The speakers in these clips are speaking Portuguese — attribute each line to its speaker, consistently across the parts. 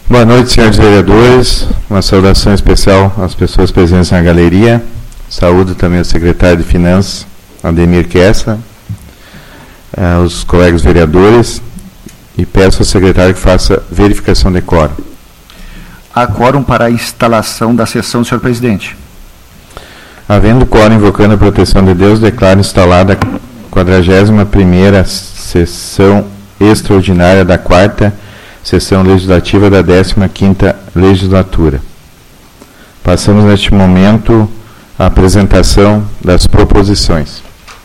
Speaker 1: Boa noite, senhores vereadores. Uma saudação especial às pessoas presentes na galeria. Saúdo também o secretário de Finanças, Ademir Kessler, os colegas vereadores, e peço ao secretário que faça verificação de quórum.
Speaker 2: Há quórum para a instalação da sessão, senhor presidente.
Speaker 1: Havendo quórum invocando a proteção de Deus, declaro instalada a 41ª sessão extraordinária da 4ª sessão legislativa da 15ª legislatura. Passamos neste momento à apresentação das proposições.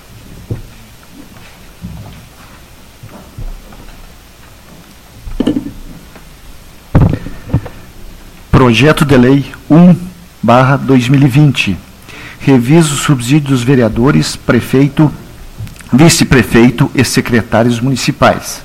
Speaker 2: Projeto de Lei 1/2020. Revisa o subsídio dos vereadores, prefeito, vice-prefeito e secretários municipais.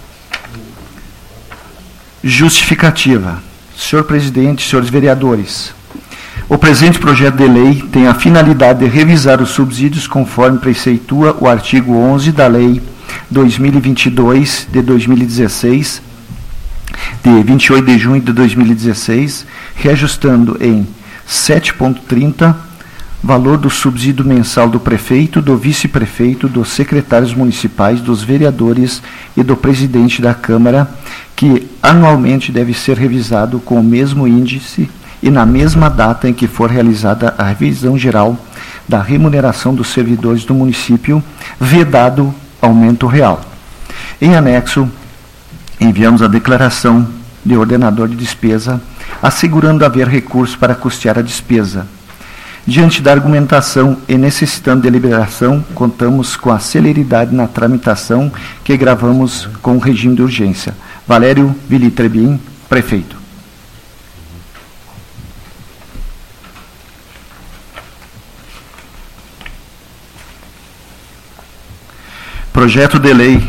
Speaker 2: Justificativa. Senhor presidente, senhores vereadores, o presente projeto de lei tem a finalidade de revisar os subsídios conforme preceitua o artigo 11 da Lei 2022 de 2016, de 28 de junho de 2016, reajustando em 7,30 valor do subsídio mensal do prefeito, do vice-prefeito, dos secretários municipais, dos vereadores e do presidente da Câmara, que anualmente deve ser revisado com o mesmo índice e na mesma data em que for realizada a revisão geral da remuneração dos servidores do município, vedado aumento real. Em anexo, enviamos a declaração de ordenador de despesa, assegurando haver recurso para custear a despesa. Diante da argumentação e necessitando de deliberação, contamos com a celeridade na tramitação que gravamos com o regime de urgência. Valério Vili Trebin, prefeito. Projeto de Lei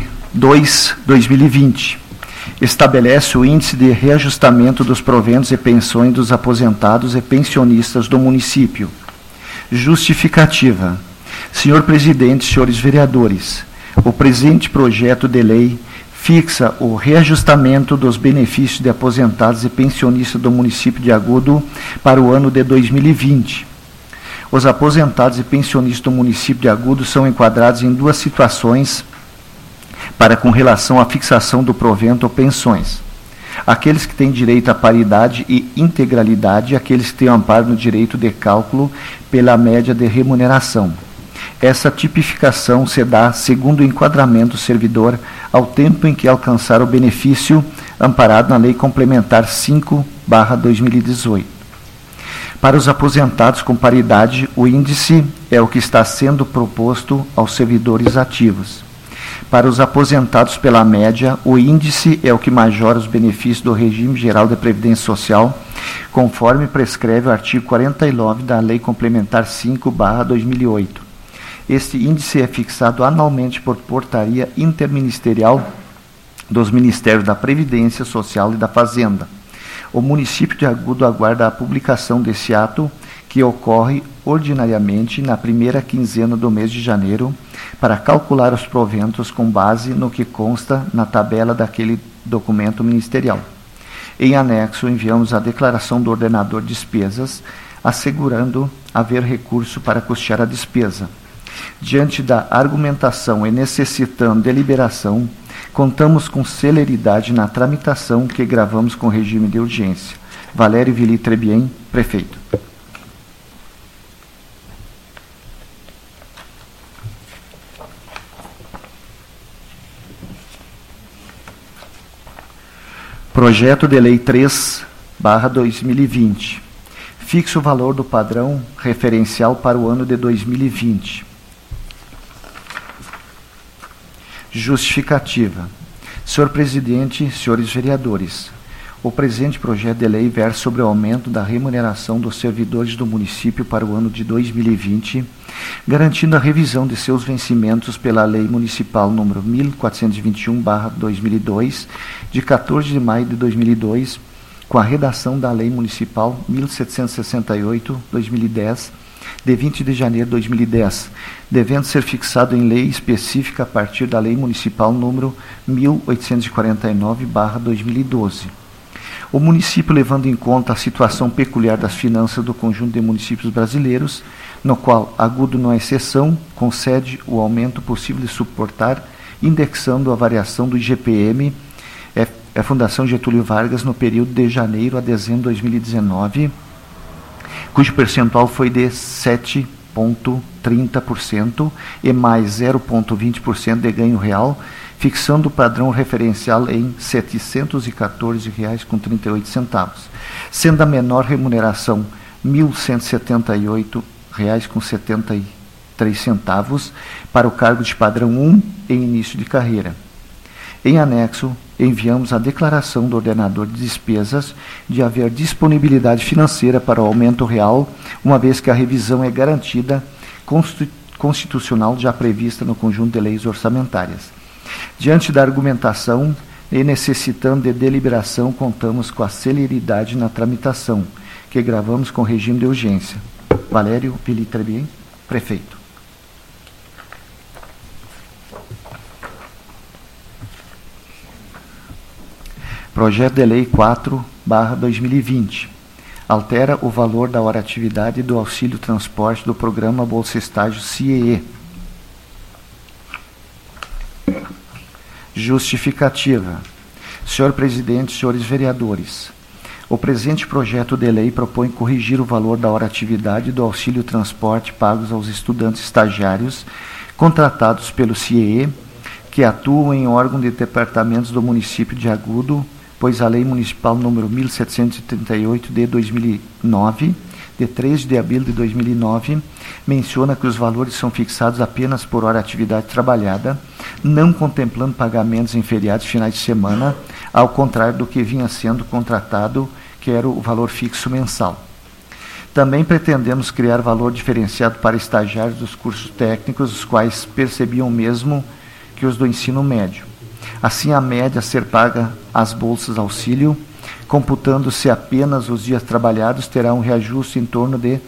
Speaker 2: 2/2020. Estabelece o índice de reajustamento dos proventos e pensões dos aposentados e pensionistas do município. Justificativa. Senhor presidente, senhores vereadores, o presente projeto de lei fixa o reajustamento dos benefícios de aposentados e pensionistas do município de Agudo para o ano de 2020. Os aposentados e pensionistas do município de Agudo são enquadrados em duas situações para com relação à fixação do provento ou pensões. Aqueles que têm direito à paridade e integralidade e aqueles que têm amparo no direito de cálculo pela média de remuneração. Essa tipificação se dá segundo o enquadramento do servidor ao tempo em que alcançar o benefício amparado na Lei Complementar 5/2018. Para os aposentados com paridade, o índice é o que está sendo proposto aos servidores ativos. Para os aposentados pela média, o índice é o que majora os benefícios do regime geral de previdência social, conforme prescreve o artigo 49 da Lei Complementar 5/2008. Este índice é fixado anualmente por portaria interministerial dos Ministérios da Previdência Social e da Fazenda. O município de Agudo aguarda a publicação desse ato, que ocorre ordinariamente na primeira quinzena do mês de janeiro, para calcular os proventos com base no que consta na tabela daquele documento ministerial. Em anexo, enviamos a declaração do ordenador de despesas, assegurando haver recurso para custear a despesa. Diante da argumentação e necessitando deliberação, contamos com celeridade na tramitação que gravamos com regime de urgência. Valério Vili Trebin, prefeito. Projeto de Lei 3/2020. Fixa o valor do padrão referencial para o ano de 2020. Justificativa. Senhor presidente, senhores vereadores, o presente projeto de lei versa sobre o aumento da remuneração dos servidores do município para o ano de 2020, garantindo a revisão de seus vencimentos pela Lei Municipal número 1421/2002, de 14 de maio de 2002, com a redação da Lei Municipal 1768/2010, de 20 de janeiro de 2010, devendo ser fixado em lei específica a partir da Lei Municipal número 1849/2012. O município, levando em conta a situação peculiar das finanças do conjunto de municípios brasileiros, no qual Agudo não é exceção, concede o aumento possível de suportar, indexando a variação do IGPM, a Fundação Getúlio Vargas, no período de janeiro a dezembro de 2019, cujo percentual foi de 7,30% e mais 0,20% de ganho real, fixando o padrão referencial em R$ 714,38, sendo a menor remuneração R$ 1.178,73 para o cargo de padrão 1 em início de carreira. Em anexo, enviamos a declaração do ordenador de despesas de haver disponibilidade financeira para o aumento real, uma vez que a revisão é garantida constitucional já prevista no conjunto de leis orçamentárias. Diante da argumentação e necessitando de deliberação, contamos com a celeridade na tramitação, que gravamos com regime de urgência. Valério Vili Trebien, prefeito. Projeto de Lei 4/2020. Altera o valor da hora-atividade do auxílio transporte do programa Bolsa Estágio CIEE. Justificativa. Senhor Presidente, senhores vereadores, o presente projeto de lei propõe corrigir o valor da hora-atividade do auxílio transporte pagos aos estudantes estagiários contratados pelo CIEE, que atuam em órgão de departamentos do município de Agudo, pois a Lei Municipal número 1738 de 2009, de 3 de abril de 2009, menciona que os valores são fixados apenas por hora-atividade trabalhada, não contemplando pagamentos em feriados e finais de semana, ao contrário do que vinha sendo contratado, que era o valor fixo mensal. Também pretendemos criar valor diferenciado para estagiários dos cursos técnicos, os quais percebiam mesmo que os do ensino médio. Assim, a média a ser paga às bolsas auxílio, computando-se apenas os dias trabalhados, terá um reajuste em torno de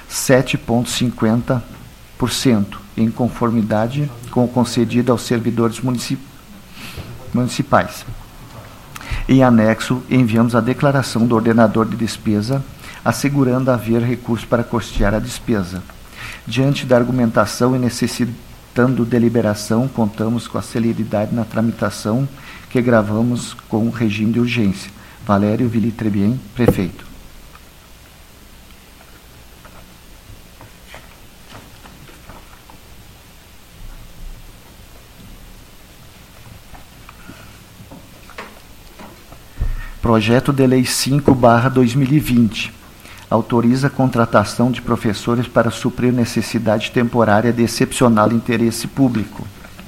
Speaker 2: 7,50%, em conformidade com o concedido aos servidores municipais. Em anexo, enviamos a declaração do ordenador de despesa, assegurando haver recurso para custear a despesa. Diante da argumentação e necessitando deliberação, contamos com a celeridade na tramitação, que gravamos com o regime de urgência. Valério Vili Trebien, prefeito. Projeto de Lei 5/2020. Autoriza a contratação de professores para suprir necessidade temporária de excepcional interesse público.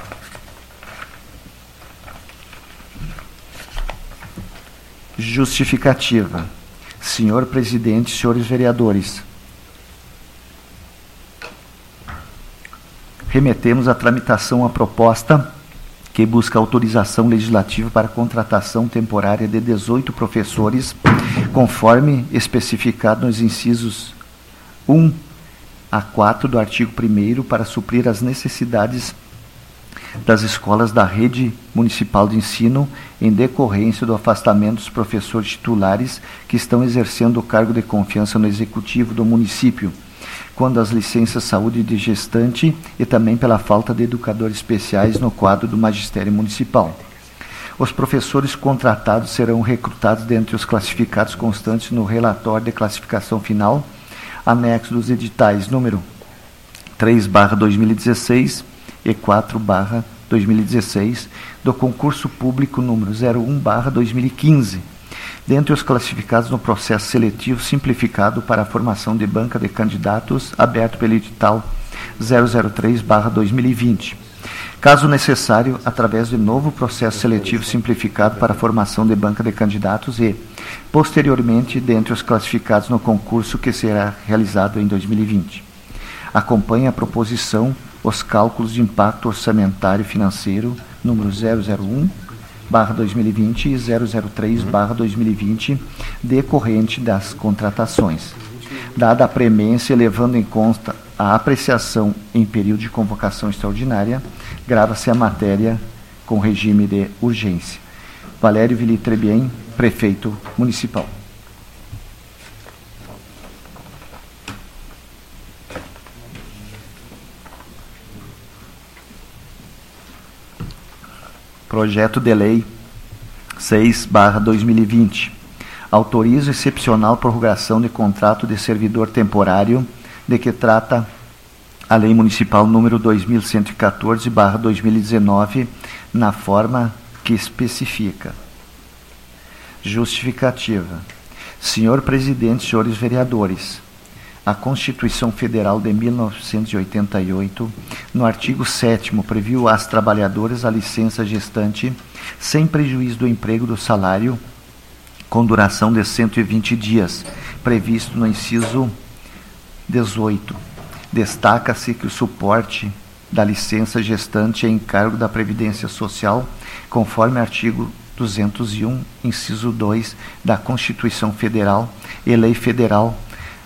Speaker 2: Justificativa. Senhor Presidente, senhores vereadores, remetemos à tramitação a proposta que busca autorização legislativa para a contratação temporária de 18 professores, conforme especificado nos incisos 1 a 4 do artigo 1º, para suprir as necessidades das escolas da rede municipal de ensino em decorrência do afastamento dos professores titulares que estão exercendo o cargo de confiança no executivo do município, quando as licenças saúde de gestante e também pela falta de educadores especiais no quadro do magistério municipal. Os professores contratados serão recrutados dentre os classificados constantes no relatório de classificação final, anexo dos editais número 3/2016 e 4/2016 do concurso público número 01/2015, dentre os classificados no processo seletivo simplificado para a formação de banca de candidatos aberto pelo edital 003/2020. Caso necessário, através de novo processo seletivo simplificado para a formação de banca de candidatos e, posteriormente, dentre os classificados no concurso que será realizado em 2020. Acompanhe a proposição os cálculos de impacto orçamentário financeiro número 001/2020 e 003/2020, decorrente das contratações. Dada a premência, levando em conta a apreciação em período de convocação extraordinária, grava-se a matéria com regime de urgência. Valério Vili Trebien, prefeito municipal. Projeto de Lei 6/2020. Autoriza excepcional prorrogação de contrato de servidor temporário de que trata a Lei Municipal número 2114/2019, na forma que especifica. Justificativa. Senhor Presidente, senhores vereadores, a Constituição Federal de 1988, no artigo 7º, previu às trabalhadoras a licença gestante sem prejuízo do emprego do salário, com duração de 120 dias, previsto no inciso 18. Destaca-se que o suporte da licença gestante é encargo da Previdência Social, conforme artigo 201, inciso 2 da Constituição Federal e Lei Federal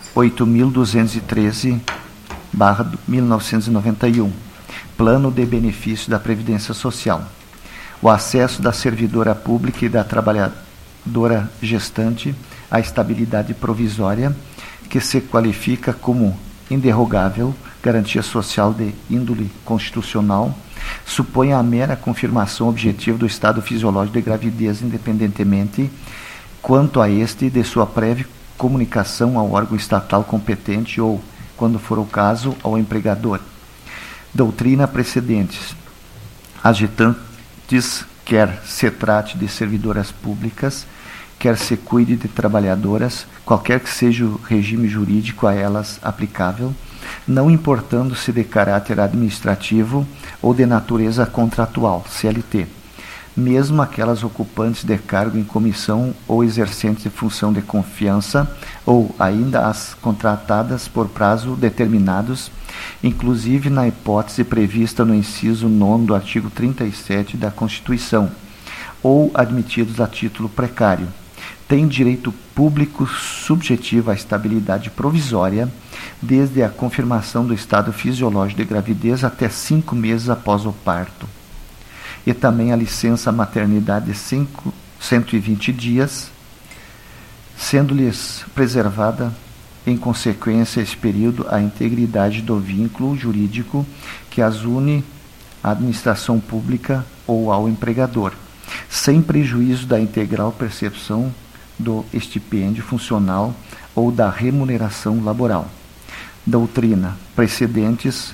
Speaker 2: 8.213/1991, Plano de Benefício da Previdência Social. O acesso da servidora pública e da trabalhadora gestante à estabilidade provisória, que se qualifica como inderrogável garantia social de índole constitucional, supõe a mera confirmação objetiva do estado fisiológico de gravidez, independentemente, quanto a este, de sua prévia comunicação ao órgão estatal competente ou, quando for o caso, ao empregador. Doutrina precedentes. Agitantes, quer se trate de servidoras públicas, quer se cuide de trabalhadoras, qualquer que seja o regime jurídico a elas aplicável, não importando-se de caráter administrativo ou de natureza contratual, CLT, mesmo aquelas ocupantes de cargo em comissão ou exercentes de função de confiança, ou ainda as contratadas por prazo determinados, inclusive na hipótese prevista no inciso 9º do artigo 37 da Constituição, ou admitidos a título precário, têm direito público subjetivo à estabilidade provisória, desde a confirmação do estado fisiológico de gravidez até 5 meses após o parto, e também a licença maternidade de 120 dias, sendo-lhes preservada, em consequência a esse período, a integridade do vínculo jurídico que as une à administração pública ou ao empregador, sem prejuízo da integral percepção do estipêndio funcional ou da remuneração laboral. Doutrina precedentes.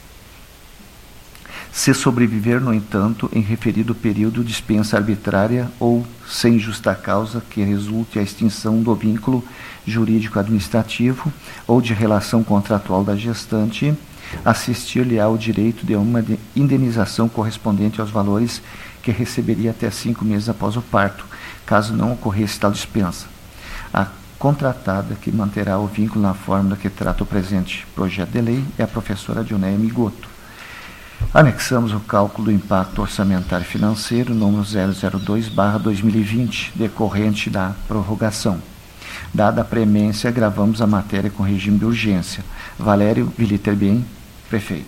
Speaker 2: Se sobreviver, no entanto, em referido período, dispensa arbitrária ou sem justa causa que resulte a extinção do vínculo jurídico-administrativo ou de relação contratual da gestante, assistir-lhe-á o direito de uma indenização correspondente aos valores que receberia até 5 meses após o parto, caso não ocorresse tal dispensa. A contratada que manterá o vínculo na fórmula que trata o presente projeto de lei é a professora Dionéia Migoto. Anexamos o cálculo do impacto orçamentário financeiro número 002/2020, decorrente da prorrogação. Dada a premência, gravamos a matéria com regime de urgência. Valério Viliterben, prefeito.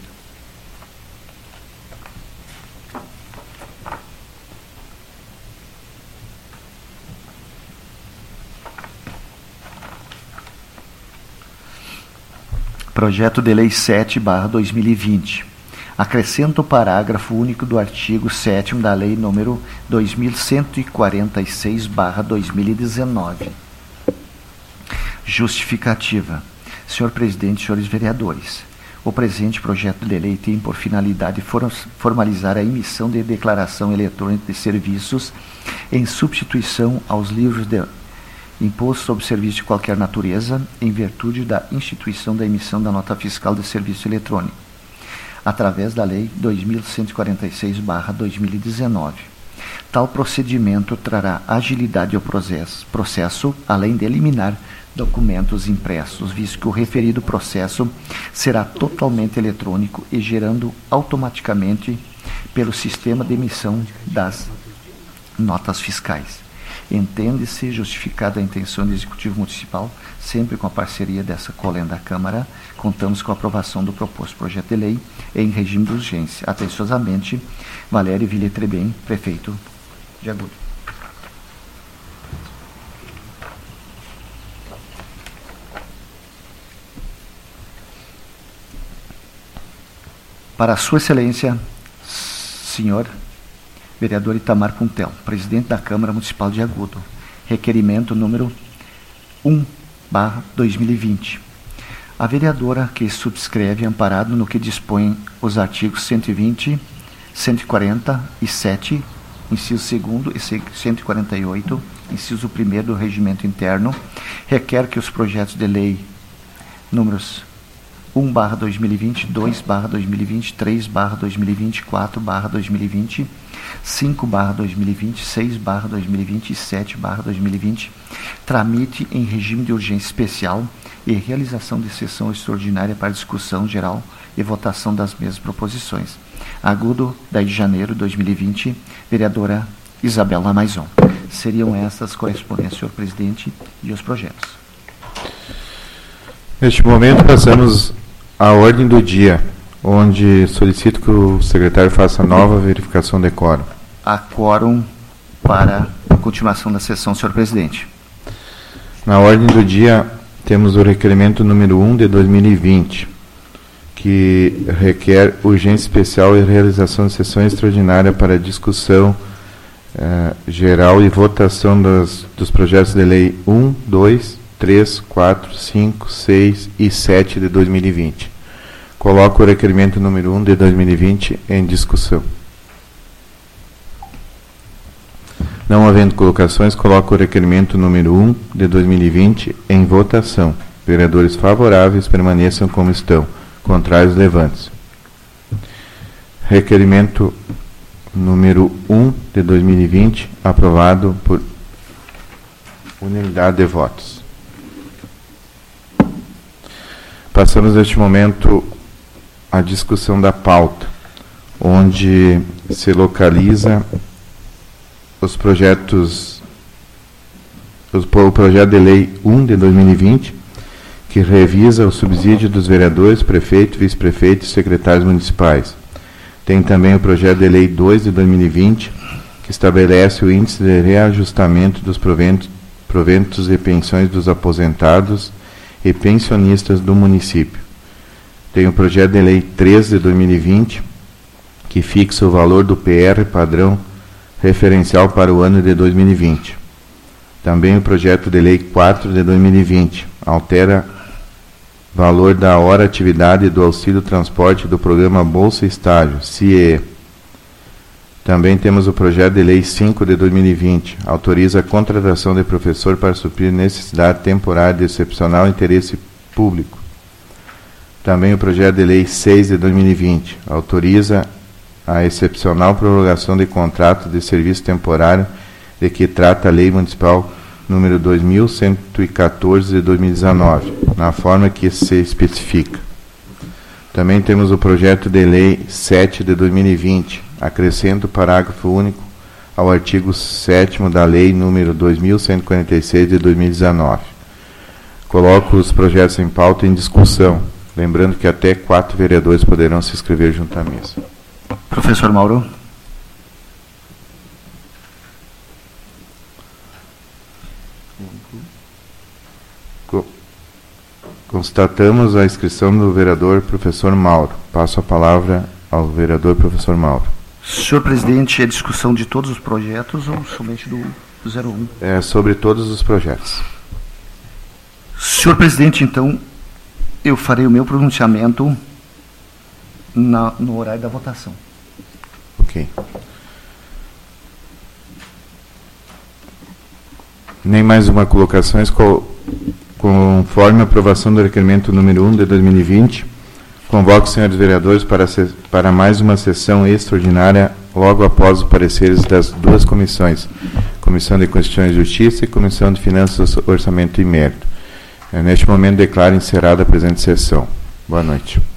Speaker 2: Projeto de Lei 7/2020. Acrescenta o parágrafo único do artigo 7º da Lei nº 2146/2019. Justificativa. Senhor Presidente, senhores vereadores, o presente projeto de lei tem por finalidade formalizar a emissão de declaração eletrônica de serviços em substituição aos livros de imposto sobre serviço de qualquer natureza, em virtude da instituição da emissão da nota fiscal de serviço eletrônico, através da Lei 2146/2019. Tal procedimento trará agilidade ao processo, além de eliminar documentos impressos, visto que o referido processo será totalmente eletrônico e gerando automaticamente pelo sistema de emissão das notas fiscais. Entende-se justificada a intenção do Executivo Municipal, sempre com a parceria dessa colenda Câmara, contamos com a aprovação do proposto projeto de lei em regime de urgência. Atenciosamente, Valério Villetrebem, prefeito de Agudo. Para Sua Excelência, senhor vereador Itamar Puntel, presidente da Câmara Municipal de Agudo, requerimento número 1/2020. A vereadora que subscreve, amparado no que dispõem os artigos 120, 147, inciso 2º e 148, inciso 1º do Regimento Interno, requer que os projetos de lei números 1/2020, 2/2020, 3/2020, 4/2020, 5/2020, 6/2020 e 7/2020 tramite em regime de urgência especial e realização de sessão extraordinária para discussão geral e votação das mesmas proposições. Agudo, 10 de janeiro de 2020, vereadora Isabela Maison. Seriam essas correspondências, senhor presidente, e os projetos.
Speaker 1: Neste momento, passamos à ordem do dia, onde solicito que o secretário faça nova verificação de quórum.
Speaker 2: Há quórum para a continuação da sessão, senhor presidente.
Speaker 1: Na ordem do dia, temos o requerimento número 1 de 2020, que requer urgência especial e realização de sessão extraordinária para discussão geral e votação dos projetos de lei 1, 2, 3, 4, 5, 6 e 7 de 2020. Coloco o requerimento número 1 de 2020 em discussão. Não havendo colocações, coloco o requerimento número 1 de 2020 em votação. Vereadores favoráveis permaneçam como estão. Contrários, levante-se. Requerimento número 1 de 2020, aprovado por unanimidade de votos. Passamos neste momento à discussão da pauta, onde se localiza os projetos, o projeto de lei 1 de 2020, que revisa o subsídio dos vereadores, prefeito, vice-prefeito e secretários municipais. Tem também o projeto de lei 2 de 2020, que estabelece o índice de reajustamento dos proventos e pensões dos aposentados e pensionistas do município. Tem o projeto de lei 3 de 2020, que fixa o valor do PR padrão referencial para o ano de 2020. Também o projeto de lei 4 de 2020, altera valor da hora atividade do auxílio transporte do programa Bolsa Estágio, CIE. Também temos o projeto de lei 5 de 2020, autoriza a contratação de professor para suprir necessidade temporária de excepcional interesse público. Também o projeto de lei 6 de 2020, autoriza a excepcional prorrogação de contrato de serviço temporário de que trata a Lei Municipal número 2114 de 2019, na forma que se especifica. Também temos o projeto de lei 7 de 2020, acrescenta o parágrafo único ao artigo 7º da Lei número 2146 de 2019. Coloco os projetos em pauta em discussão, lembrando que até 4 vereadores poderão se inscrever junto à mesa.
Speaker 2: Professor Mauro.
Speaker 1: Constatamos a inscrição do vereador professor Mauro. Passo a palavra ao vereador professor Mauro.
Speaker 2: Senhor presidente, é discussão de todos os projetos ou somente do 01?
Speaker 1: É sobre todos os projetos.
Speaker 2: Senhor presidente, então, eu farei o meu pronunciamento no horário da votação.
Speaker 1: Ok. Nem mais uma colocação. Conforme a aprovação do requerimento número 1 de 2020, convoco os senhores vereadores para mais uma sessão extraordinária logo após os pareceres das duas comissões, Comissão de Constituição e Justiça e Comissão de Finanças, Orçamento e Mérito. Neste momento, declaro encerrada a presente sessão. Boa noite.